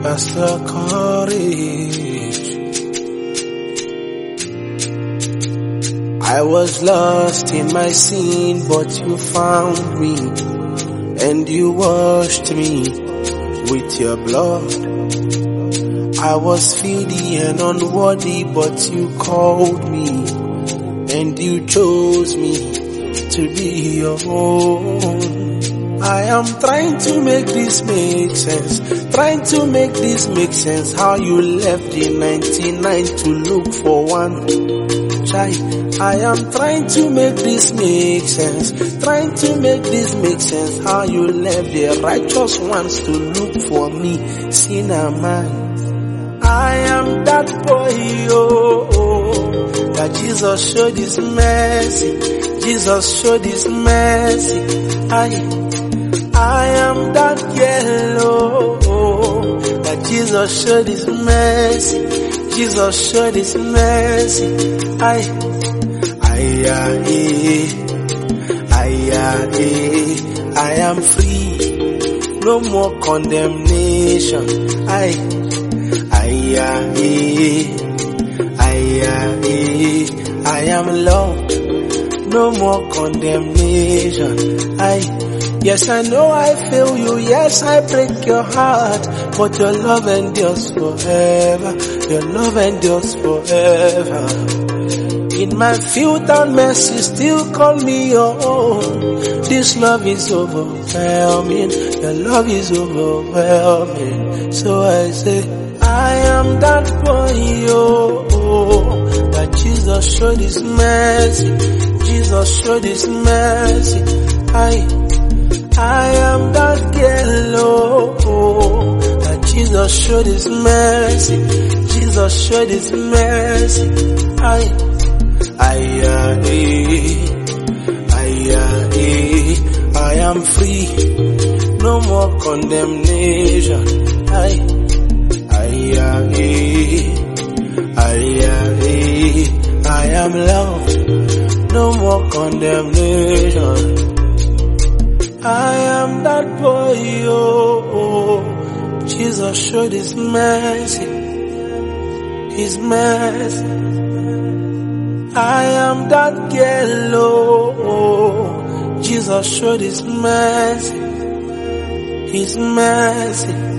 That's the courage. I was lost in my sin, but you found me, and you washed me with your blood. I was filthy and unworthy, but you called me, and you chose me to be your own. I am trying to make this make sense, trying to make this make sense. How you left the 99 to look for one. I am trying to make this make sense, trying to make this make sense. How you left the righteous ones to look for me, sinner man. I am that boy, that Jesus showed his mercy, Jesus showed his mercy. I am that girl, that Jesus showed his mercy, Jesus showed his mercy. I am free, no more condemnation. I am loved, no more condemnation. Yes, I know I fail you, yes, I break your heart, but your love endures forever, your love endures forever. In my filth and mess, you still call me your own. This love is overwhelming, your love is overwhelming. So I say, I am that boy, that Jesus showed his mercy, Jesus showed his mercy. I am that girl, that Jesus showed his mercy, Jesus showed his mercy. I am free, no more condemnation. I am loved, no more condemnation. I am that boy, Jesus showed his mercy, his mercy. I am that girl, Jesus showed his mercy, his mercy.